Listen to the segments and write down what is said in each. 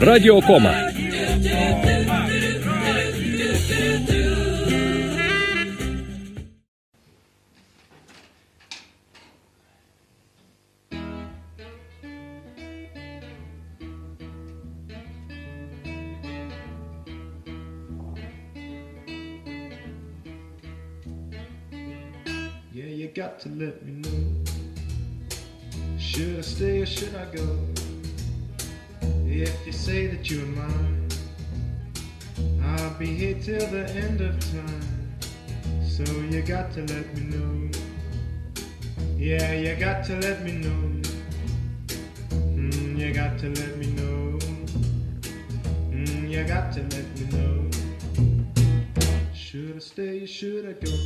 Radio Кома. Yeah, you got to let me know. Should I stay or should I go? If you say that you're mine, I'll be here till the end of time. So you got to let me know. Yeah, you got to let me know. You got to let me know. You got to let me know. Should I stay or should I go?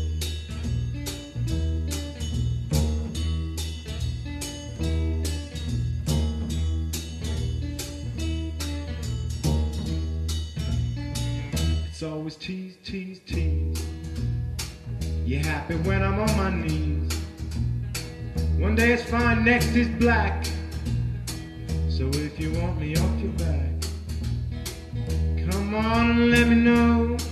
It's always tease, tease, tease. You're happy when I'm on my knees. One day it's fine, next is black. So if you want me off your back, come on and let me know.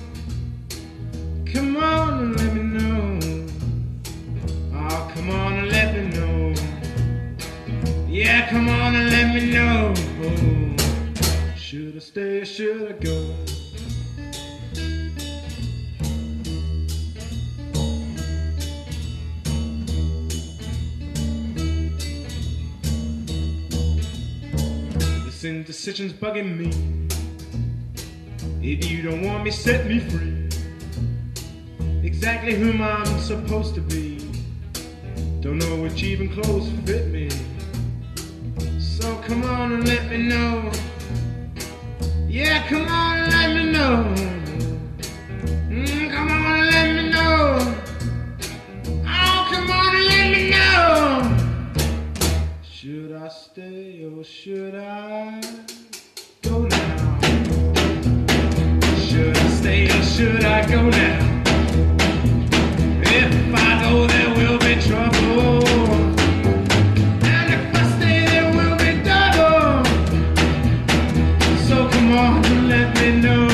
Come on and let me know. Oh, come on and let me know. Yeah, come on and let me know. Should I stay or should I go? Indecision's bugging me. If you don't want me, set me free. Exactly whom I'm supposed to be. Don't know which even clothes fit me. So come on and let me know. Yeah, come on and let me know. Come on and let me know. Oh, come on and let me know. Should I stay or should I go now? Should I stay or should I go now? If I go there will be trouble, and if I stay there will be double. So come on and let me know.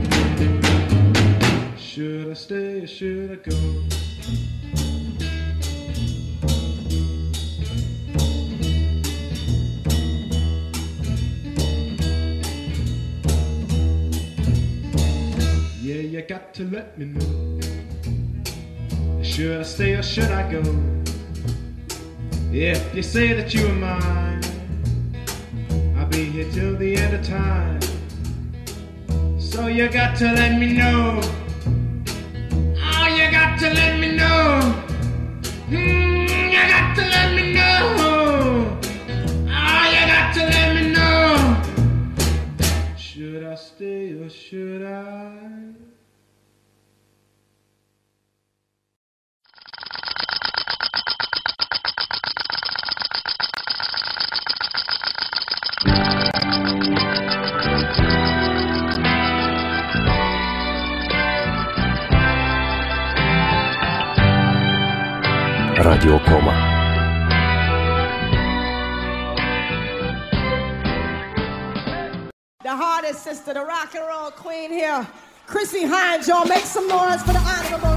Should I stay or should I go? You got to let me know. Should I stay or should I go? If you say that you are mine, I'll be here till the end of time. So you got to let me know. Oh, you got to let me know. You got to let me know. Oh, you got to let me know. Should I stay or should I? Radio Кома. The hardest sister, the rock and roll queen here, Chrissy Hines, y'all make some noise for the honorable.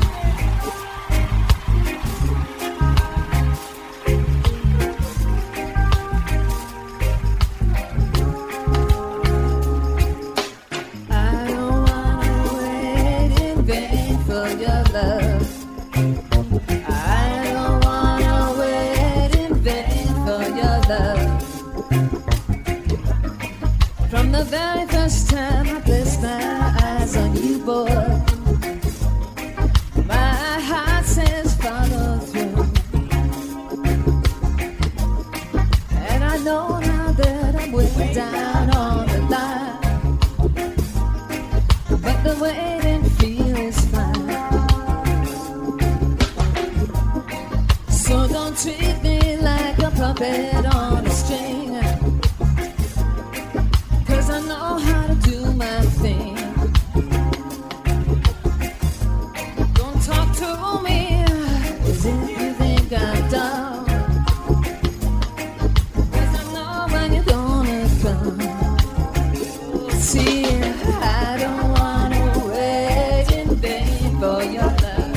I don't wanna wait in vain for your love. I don't wanna wait in vain for your love. From the very first time I placed my eyes on you, boy, my heart says follow through. And I know now that I'm way down on the line, but the waiting feels fine. So don't treat me like a puppet on a string, 'cause I know how to do for your love.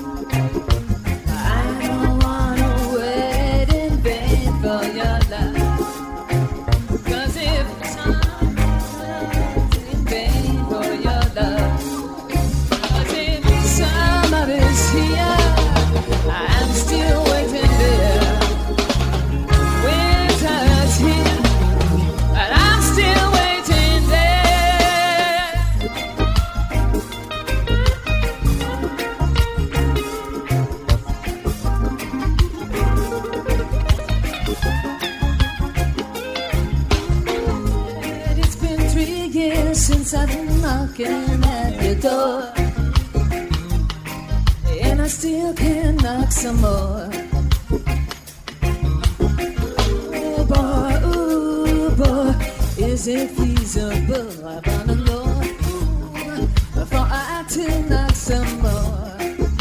I don't wanna wait in vain for your love. 'Cause if time waits in vain for your love, 'cause if somebody's here, I'm still waiting there. Winter's here, and I'm still waiting there. It's been 3 years since I've been knocking at your door, and I still can knock some more. Ooh boy, is it feasible? I wanna know before I to knock some more.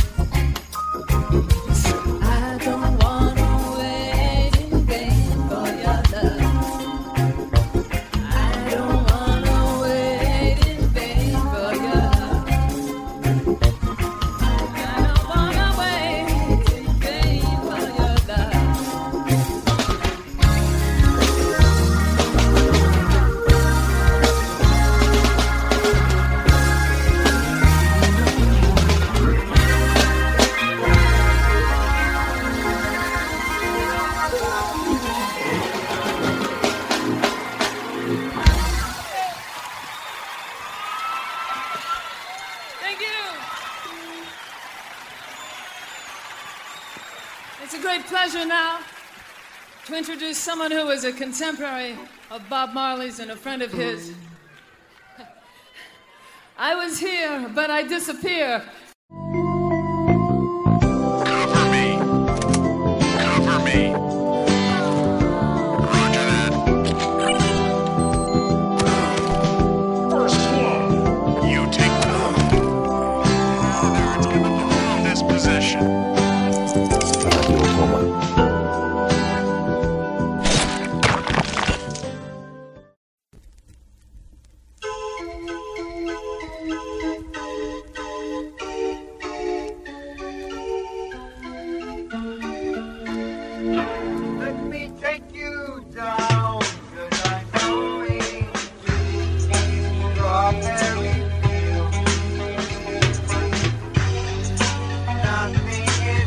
I don't wanna wait in vain for your love. I don't wanna wait in vain for your love. I don't wanna wait in vain for your love. Thank you. It's a great pleasure now to introduce someone who is a contemporary of Bob Marley's and a friend of his. I was here, but I disappear. Cover me. Cover me. Roger that. First floor. You take two. There, it's gonna be from this position. Radio Coma. Let me take you down, 'cause I'm going to strawberry fields. Nothing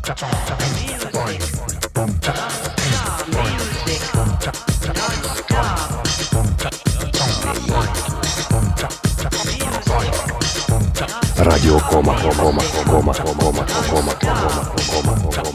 Radio Coma, Coma, Coma, Coma, Coma, Coma, Coma, Coma.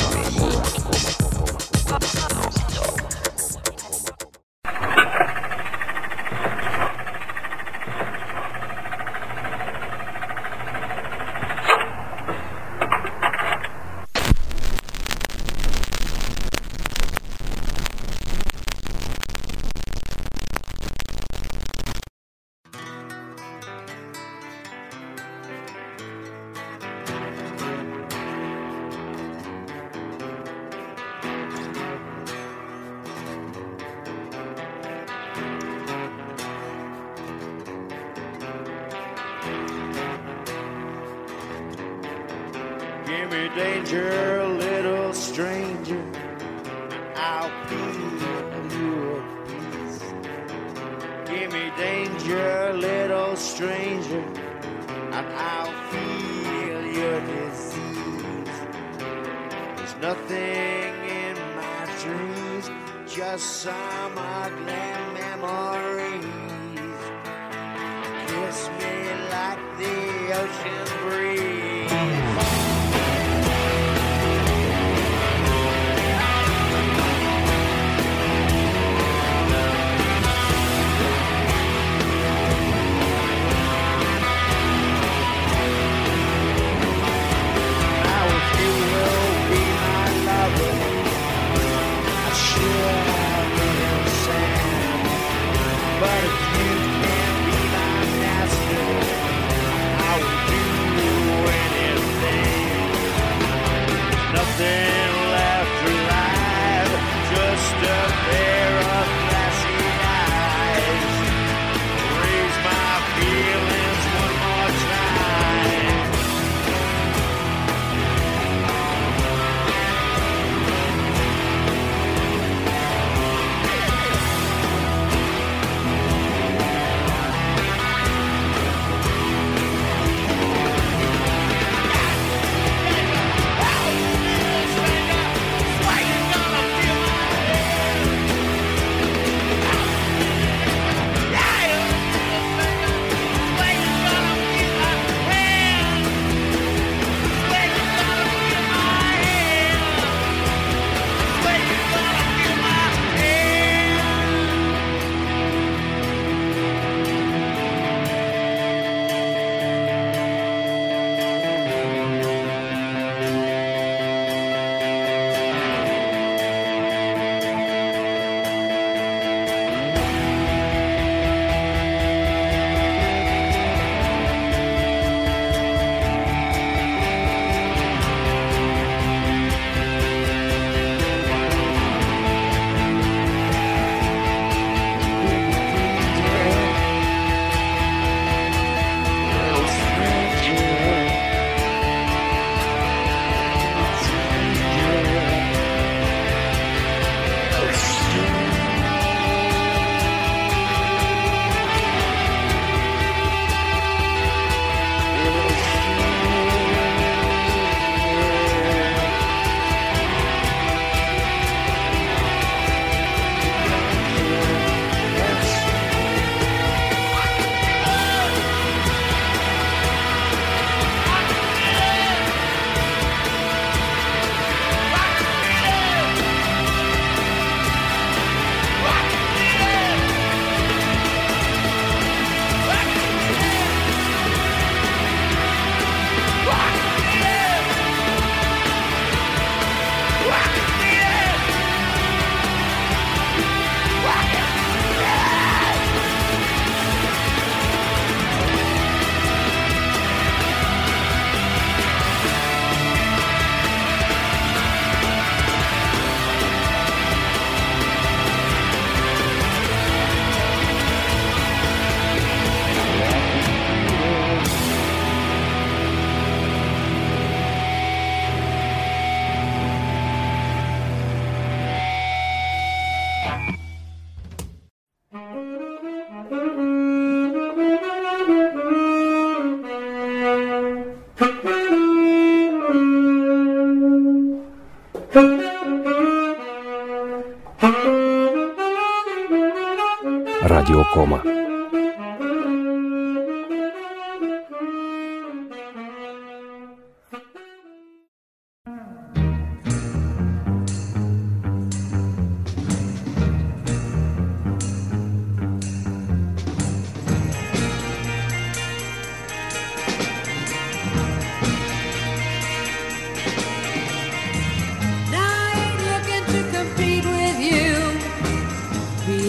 Give me danger, little stranger, and I'll feel you at peace. Give me danger, little stranger, and I'll feel your disease. There's nothing in my dreams, just some ugly memories. Kiss me like the ocean breeze. But if you can't be my master, I will do anything.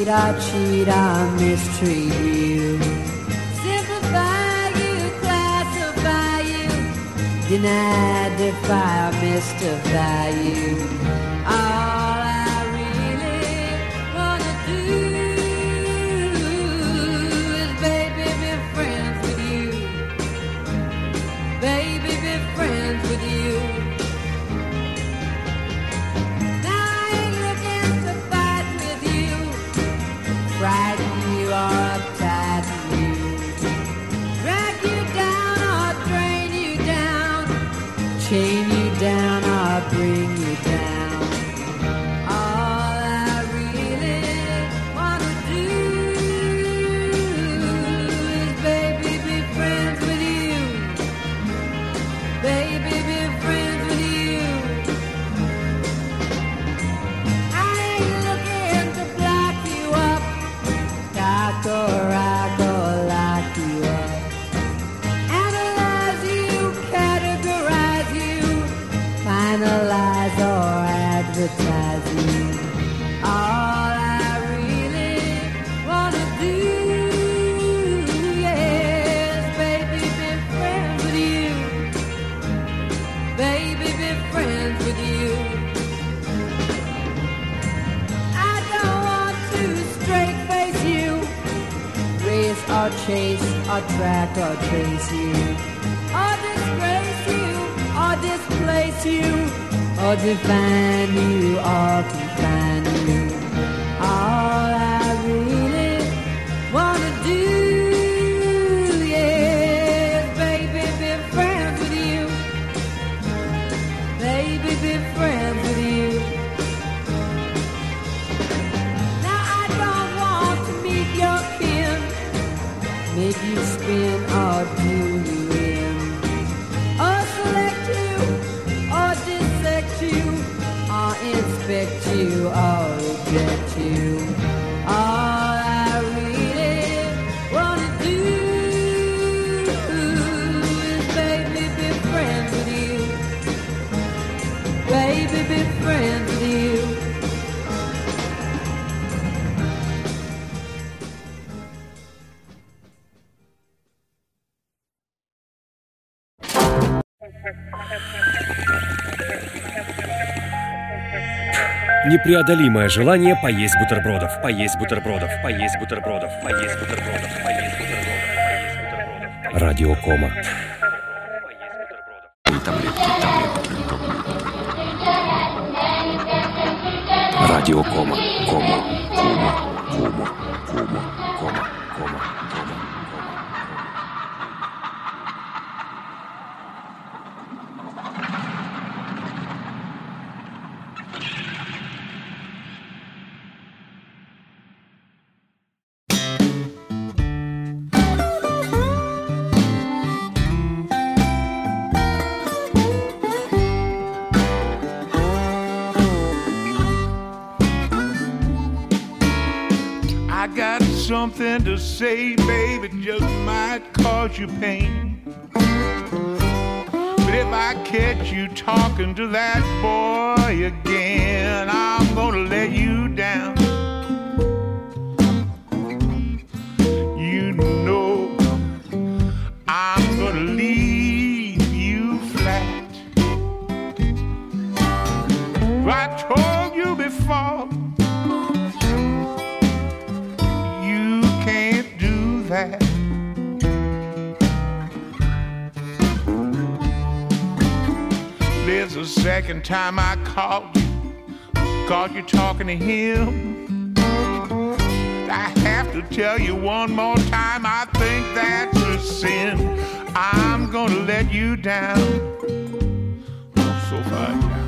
or cheat or mistreat you, simplify you, classify you, deny, defy, or mystify you. All I really wanna do is, baby, be friends with you. Baby, be friends with you. Now I ain't looking to fight with you, frighten you or uptight you, drag you down or drain you down, chain you down or bring you down. All I really wanna do is, baby, be friends with you. Baby, be friends with you. I ain't looking to block you up, dock or rock or lock you up, analyze you, categorize you, finalize or advertise you. All I really wanna do, yes, baby, be friends with you. Baby, be friends with you. I don't want to straight face you, race or chase or track or trace you, or disgrace you or displace you, or define you or confine you. All I really wanna do, yes, baby, be friends with you. Baby, be friends with you. Now I don't want to meet your kin, make you spin or do you in, or select you, or dissect you, or inspect you, or reject you. All I really wanna do is, baby, be friends with you. Baby, be friends with you. Непреодолимое желание поесть бутербродов, поесть бутербродов, поесть бутербродов, поесть бутербродов, поесть бутербродов, поесть бутербродов. Радио Кома. Радио Кома. Кома. Кома. Кома. Кома. Кома. Кома. I got something to say, baby, just might cause you pain. But if I catch you talking to that boy again, I'm gonna let you down. You know I'm gonna leave you flat. I told you before, you can't do that. There's a second time I caught you talking to him. I have to tell you one more time, I think that's a sin. I'm gonna let you down, so far down.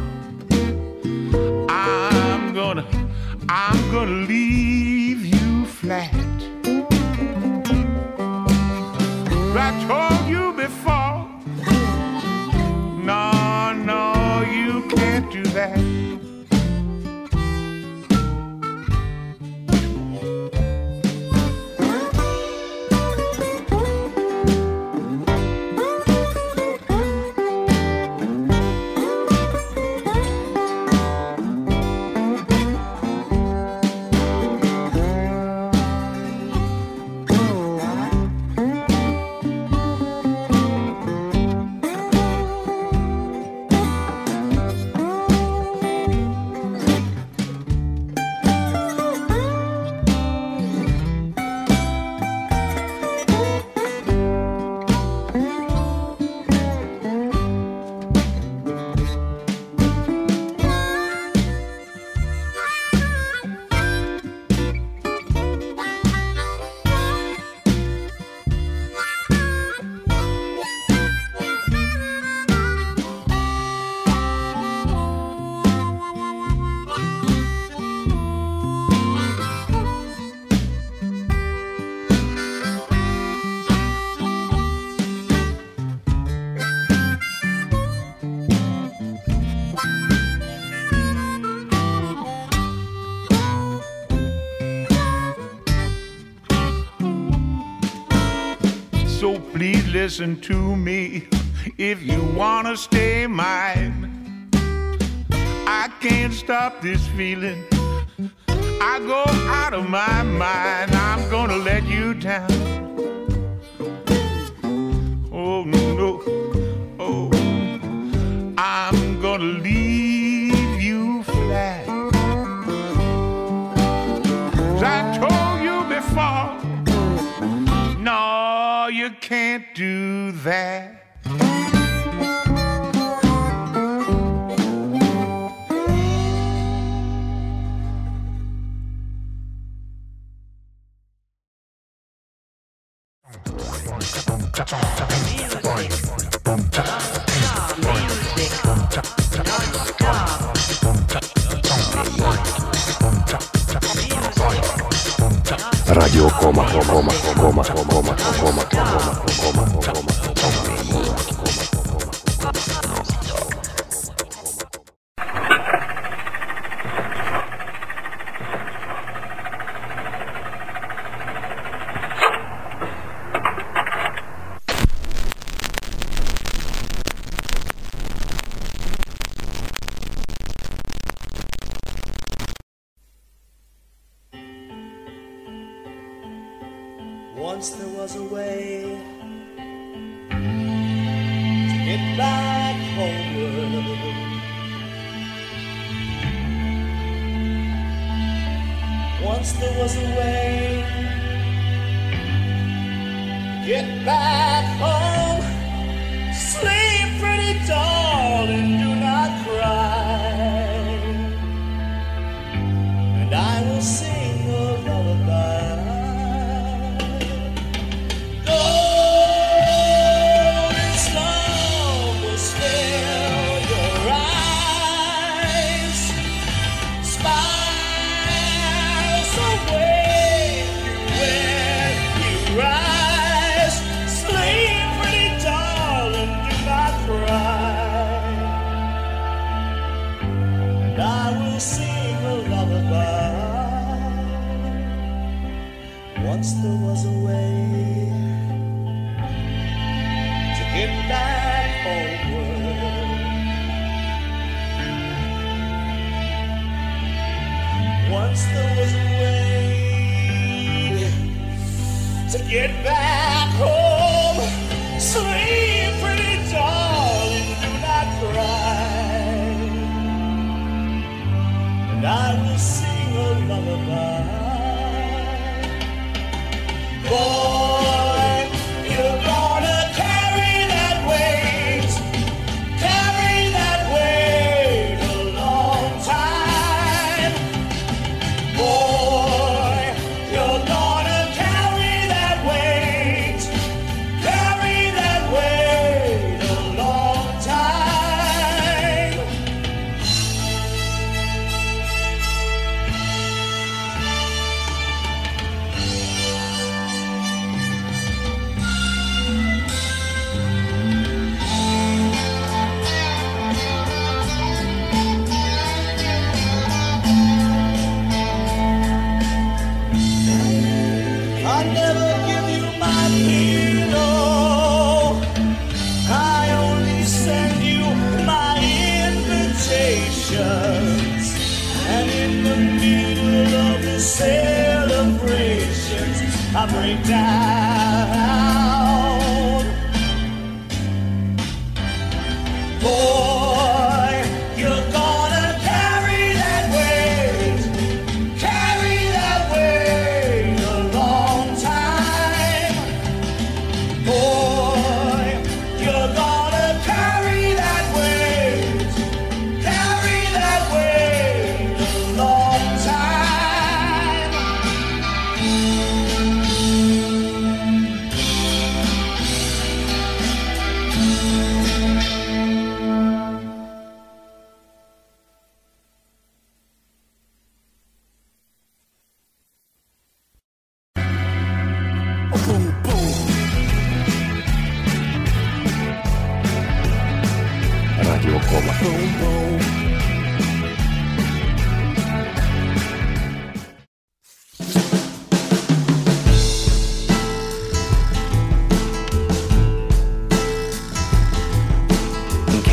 I'm gonna leave you flat. I told you before, no, you can't do that. listen to me. If you wanna stay mine, I can't stop this feeling. I go out of my mind. I'm gonna let you down. Oh no, oh, I'm gonna leave you flat. 'Cause I told you before, no, you can't do that. Radio Coma, Coma, Coma, Coma, Coma, Coma, Once there was a way to get back homeward. Once there was a way to get back home. Sleep, pretty darling, do not cry, and I will sing a lullaby. Once there was a way to get back homeward. Once there was a way to get back home. Sleep, pretty darling, do not cry, and I will sing a lullaby. Boy, you're gonna carry that weight a long time. Boy, you're gonna carry that weight a long time. I never give you my pillow. I only send you my invitations. And in the middle of the celebrations, I break down. Boy, you're gonna carry that weight a long time. Boy, you're gonna carry that weight a long time. Radio Coma.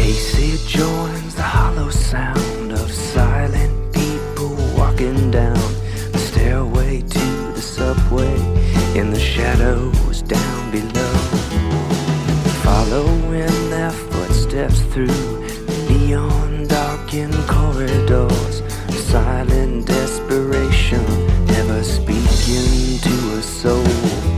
Casey joins the hollow sound of silent people walking down the stairway to the subway in the shadows down below, following their footsteps through neon darkened corridors, silent desperation never speaking to a soul.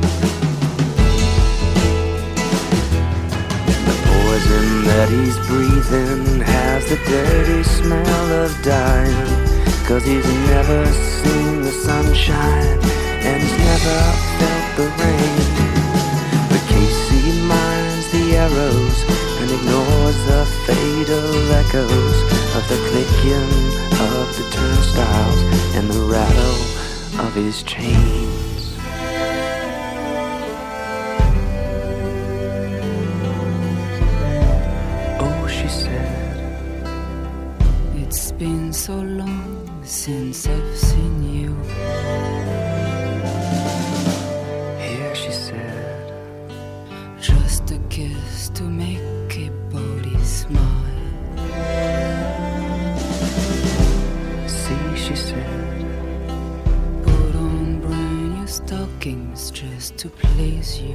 The poison that he's breathing has the dirty smell of dying, 'cause he's never seen the sunshine and he's never felt the rain. But Casey minds the arrows and ignores the fatal echoes of the clicking of the turnstiles and the rattle of his chains. Oh, she said, it's been so long since I've seen you. Here she said, just a kiss to make a body smile. see, she said, Put on brand new stockings just to please you.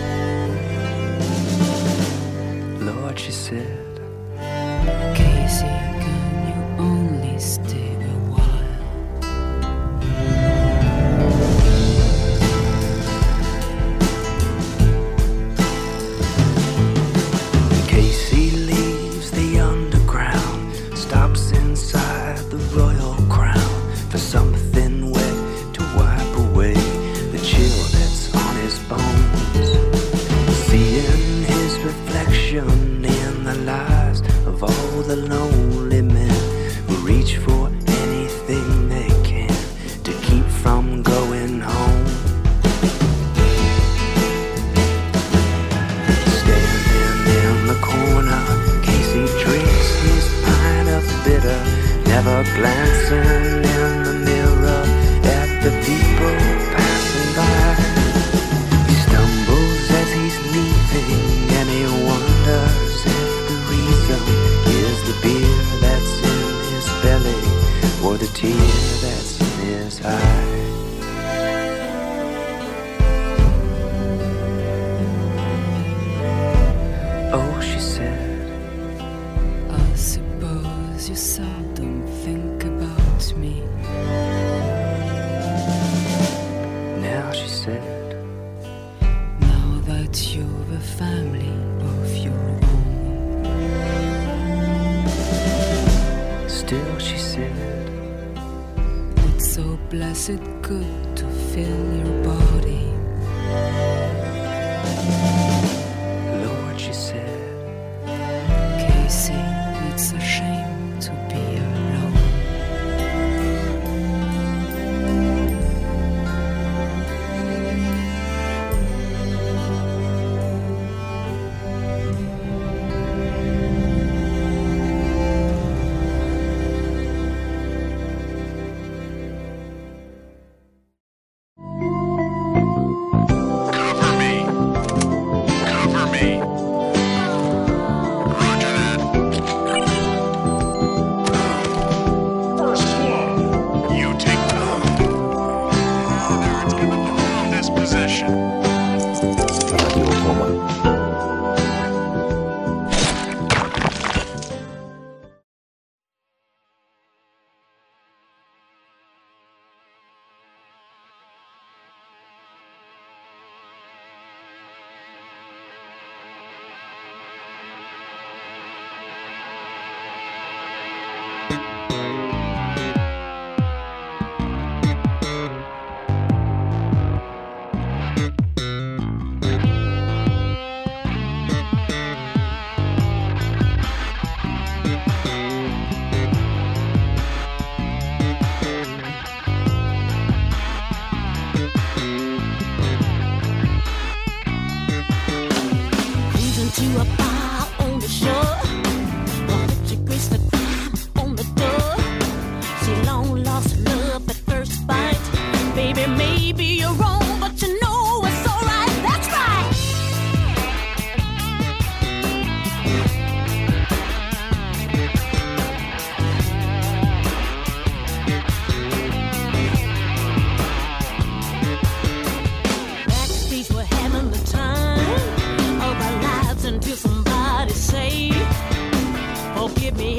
Lord, she said, Casey, can you only stay a while? Casey leaves the underground, stops inside the Royal Crown for something wet to wipe away the chill that's on his bones. Seeing his reflection in the lives of all the lonely men who reach for anything they can to keep from going home. Standing in the corner, Casey drinks his pint of bitter, never glancing in the mirror at the people passing by. He stumbles as he's leaving and he wonders if the reason is the beer that's in his belly or the tear that's in his eye. Oh, she said, I suppose you seldom think about me. now she said, Now that you've a family of your own. still she said, It's so blessed good to feel your body. Lord, she said, Casey, it's a shame to be alone. Cover me. Cover me. Roger that.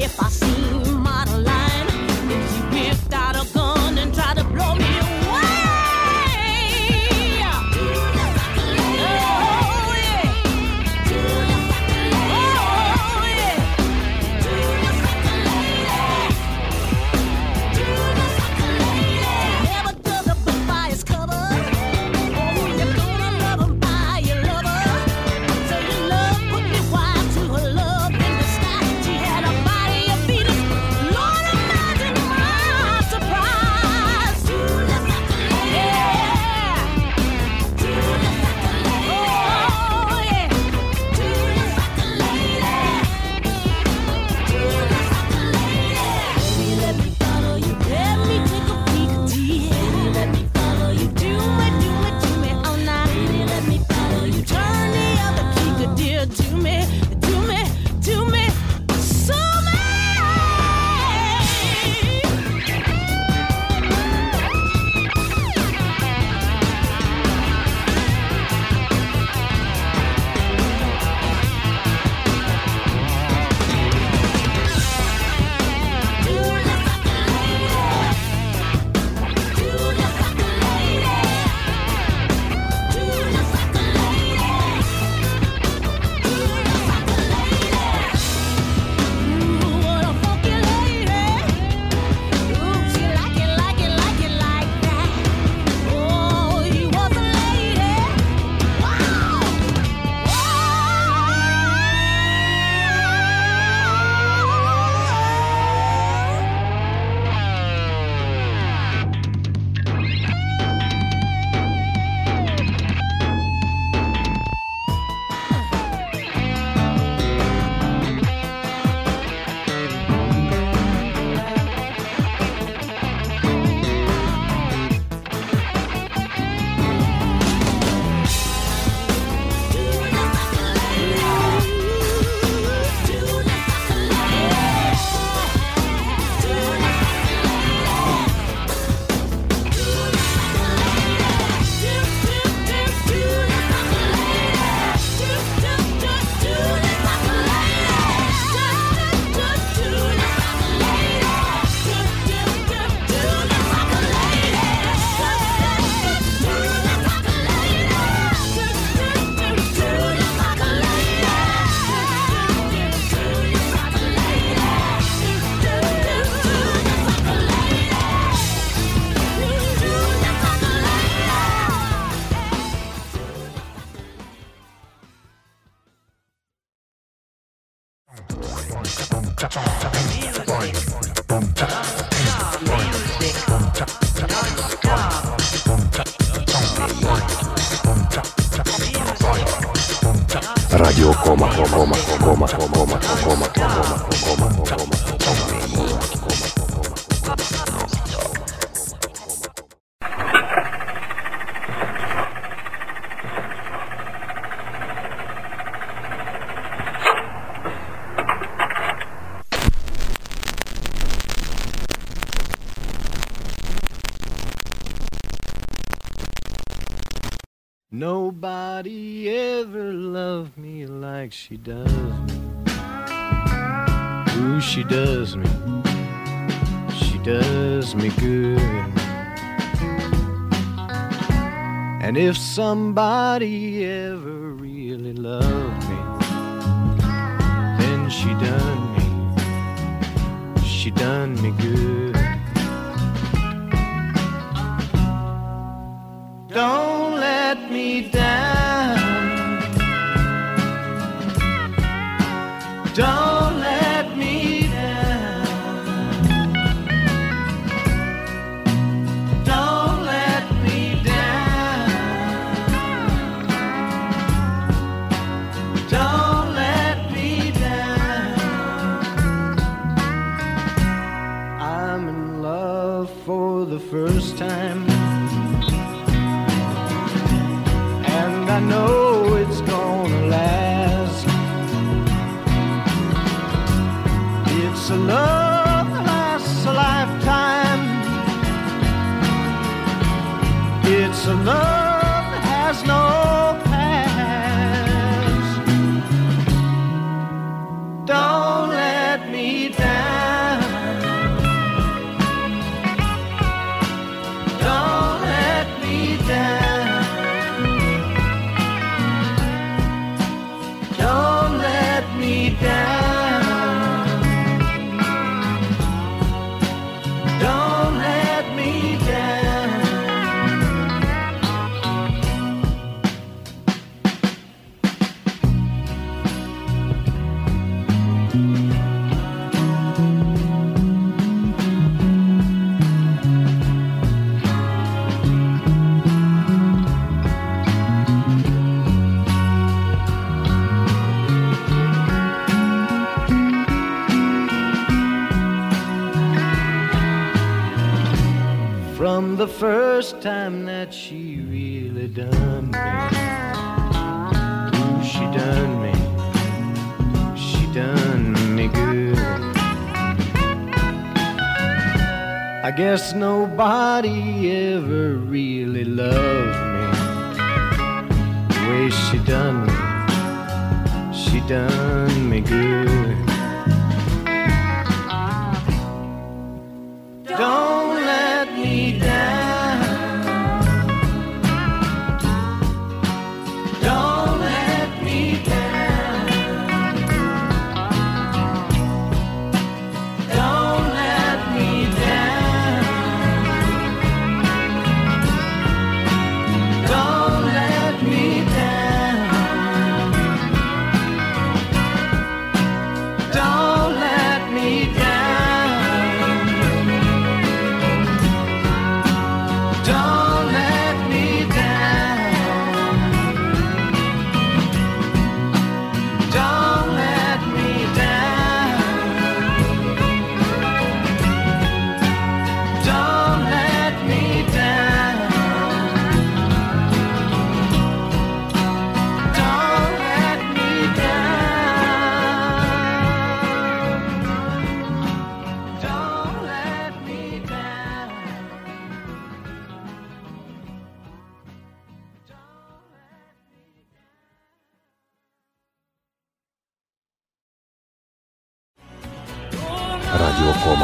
Radio Coma. Nobody ever loved me like she does me. Ooh, she does me good. And if somebody ever really loved me, then she done me good. Don't let me down. Don't let me down. Don't let me down. Don't let me down. I'm in love for the first time. I know it's gonna last. It's a love that lasts a lifetime. It's a love that has no past. Don't let me down. the first time that she really done me. Ooh, she done me. She done me good. I guess nobody ever really loved me the way she done me. She done me good. Don't let me down. Don't let me down. Don't let me down. Don't let me down. Don't let me down. Radio Кома.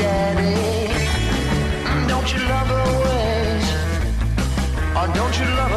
Don't you love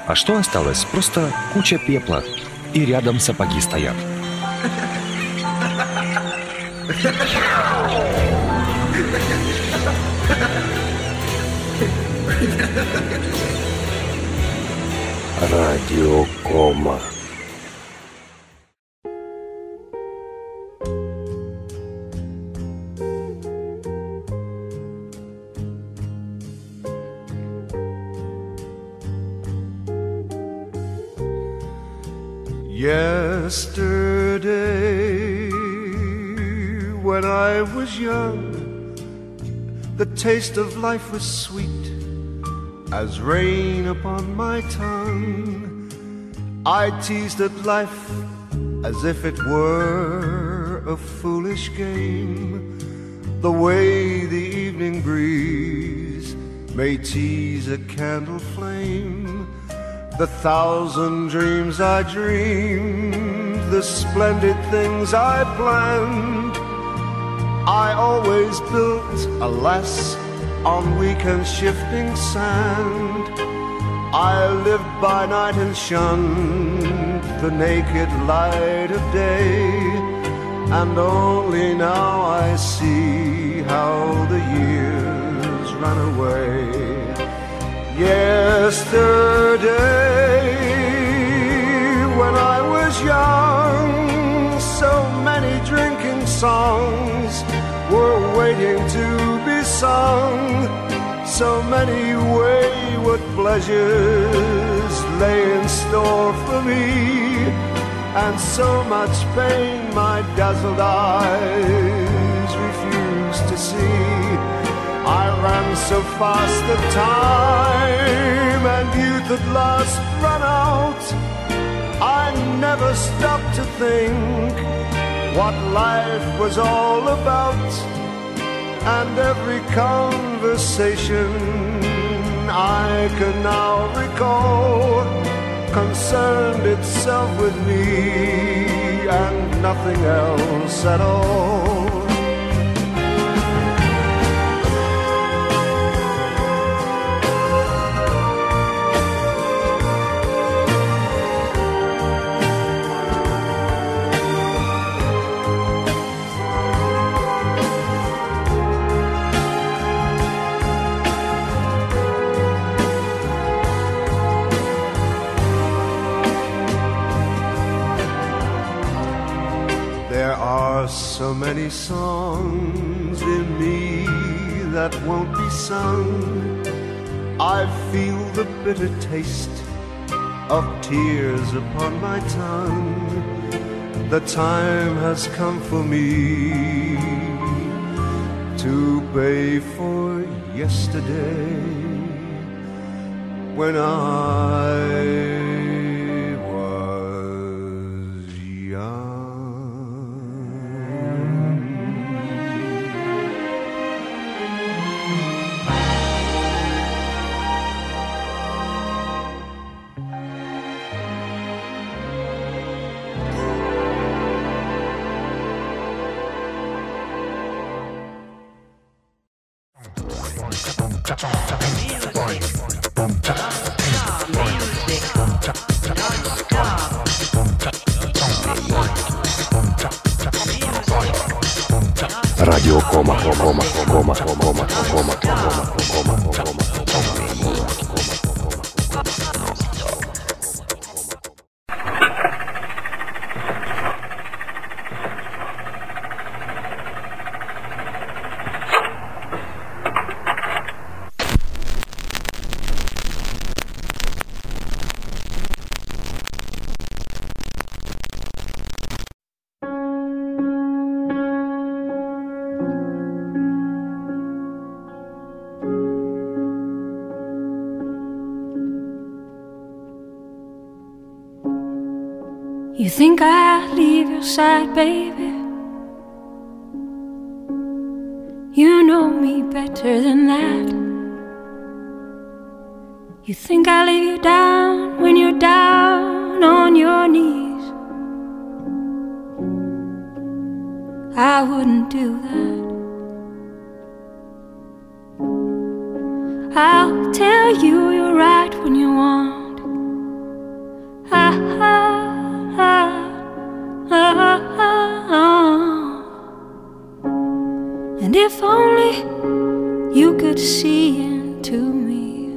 А что осталось? Просто куча пепла. И рядом сапоги стоят. Радио Кома. Yesterday, when I was young, the taste of life was sweet as rain upon my tongue. I teased at life as if it were a foolish game, the way the evening breeze may tease a candle flame. The thousand dreams I dreamed, the splendid things I planned, I always built, alas, on weak and shifting sand. I lived by night and shunned the naked light of day, and only now I see how the years run away. Yesterday, when I was young, so many drinking songs were waiting to be sung. So many wayward pleasures lay in store for me, and so much pain my dazzled eyes refused to see. I ran so fast that time and youth at last ran out. I never stopped to think what life was all about, and every conversation I can now recall concerned itself with me and nothing else at all. So many songs in me that won't be sung. I feel the bitter taste of tears upon my tongue. The time has come for me to pay for yesterday when I Radio Кома, Кома. You think I'd leave your side, baby? You know me better than that. You think I'll leave you down when you're down on your knees? I wouldn't do that. I'll tell you you're right when you want If only you could see into me.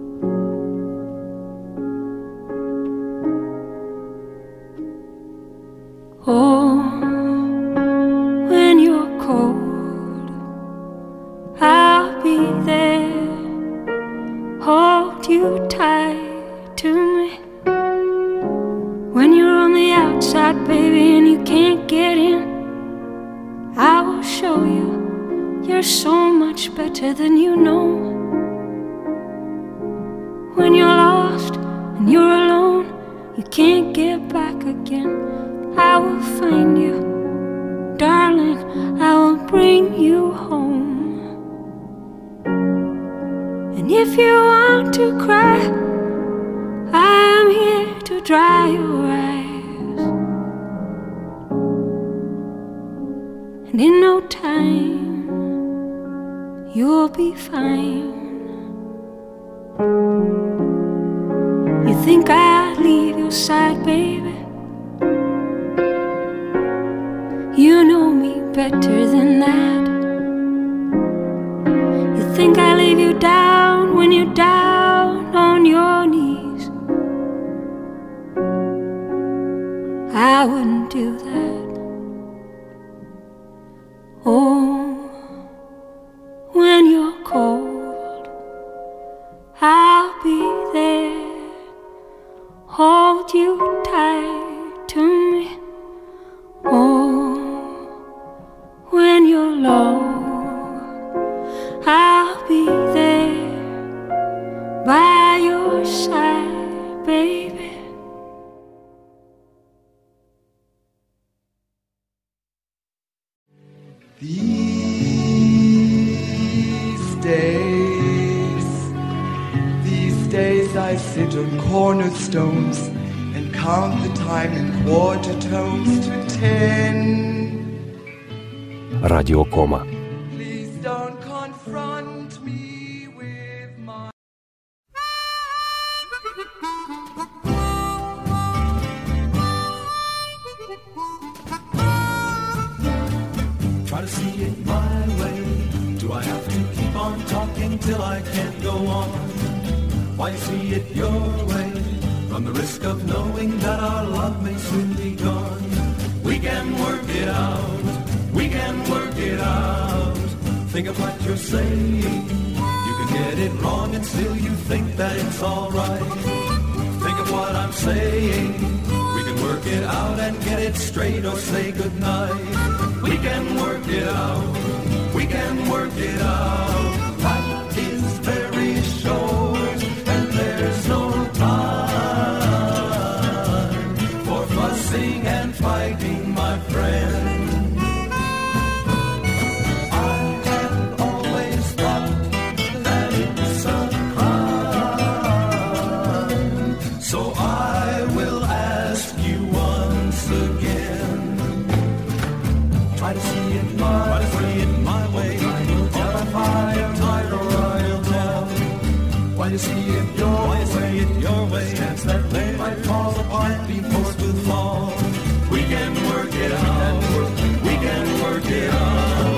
Oh, when you're cold, I'll be there. Hold you tight to me. When you're on the outside, baby, and you can't get in, I will show you you're so much better than you know. When you're lost and you're alone, you can't get back again, I will find you, darling, I will bring you home. And if you want to cry, I am here to dry your eyes. And in no time, you'll be fine. You think I'd leave your side, baby? You know me better than that. You think I leave you down when you're down on your knees? I wouldn't do that. Oh, when you're cold, I'll be there. Hold you tight to me. Oh, when you're low, I'll be there by your side, baby. These days I sit on cornerstones and count the time in quarter tones to 10. Radio Koma. Please don't confront me with my... Try to see it my way. Do I have to keep on talking till I can't go on? Why see it your way? From the risk of knowing that our love may soon be gone. We can work it out. We can work it out. Think of what you're saying. You can get it wrong and still you think that it's alright. Think of what I'm saying. We can work it out and get it straight or say goodnight. We can work it out. We can work it out. Life is very short and there's no time for fussing and fighting, my friend. I have always thought that it's a crime, so I will ask you once again. Try to see it my way. Identify a title I'll tell. Why you see it your way? Chance that they might fall apart before it will fall. We can work it out. We can work it out.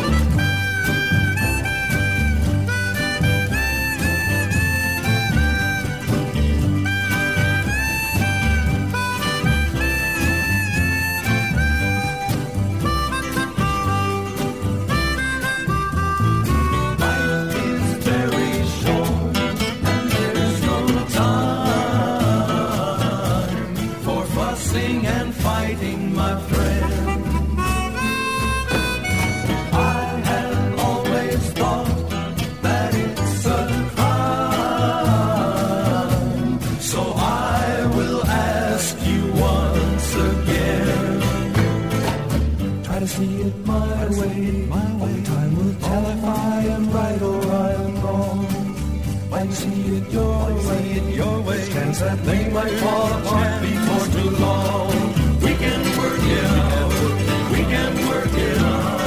And fighting, my friend. I have always thought that it's a crime, so I will ask you once again. Try to see it my way. Only time will tell if I am right or I am wrong. When you see it your way, chance that they might fall apart before too long. We can work it out. We can work it out.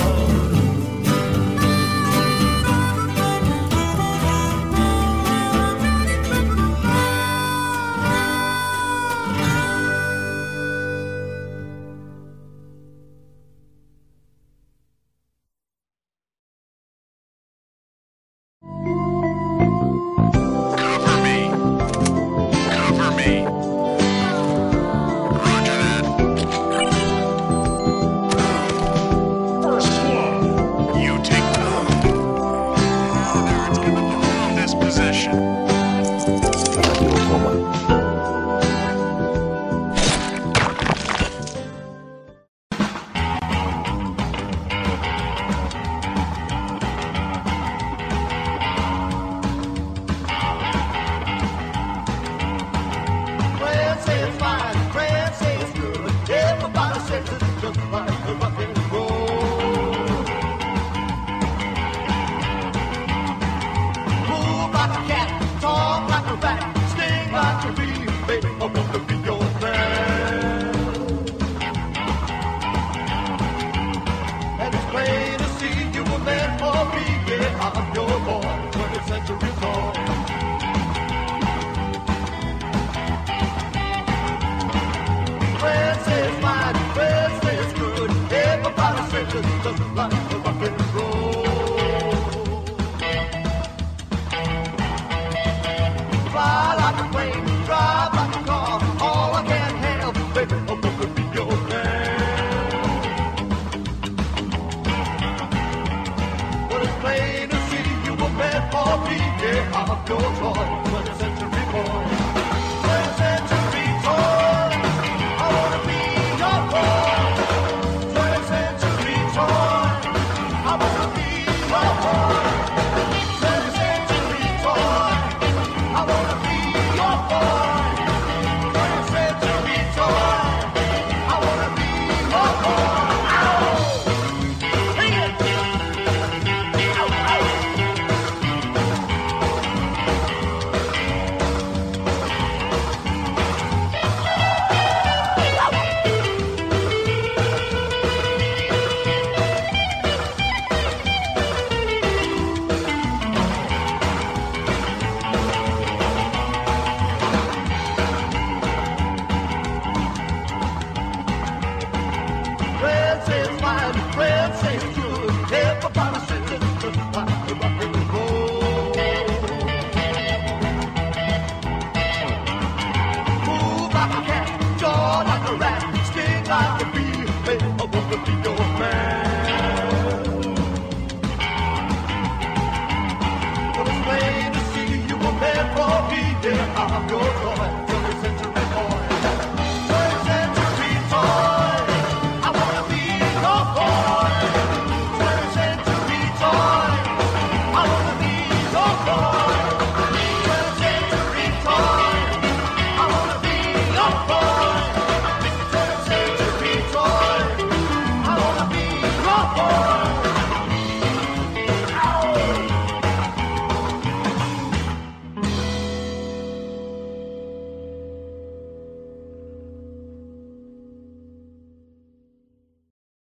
plain to see you were meant for me. Yeah, I'm your toy, 20th century boy. 20th century toy, I wanna be your boy. 20th century toy, I wanna be your boy. 20th century toy, I wanna be your boy. 20th century toy, I wanna be your boy. Red says fine, red says good. Everybody says it's the rock and roll. Move like a cat, jaw like a rat, sting like a bee. Hey, I wanna be your man. But it's plain to see you were meant for me. Yeah, I'm your toy, 20th century boy. 20th century toy. I wanna be your boy. 20th century toy. I wanna be your boy. 20th century toy. I wanna be your boy. 20th century toy. I wanna be your boy.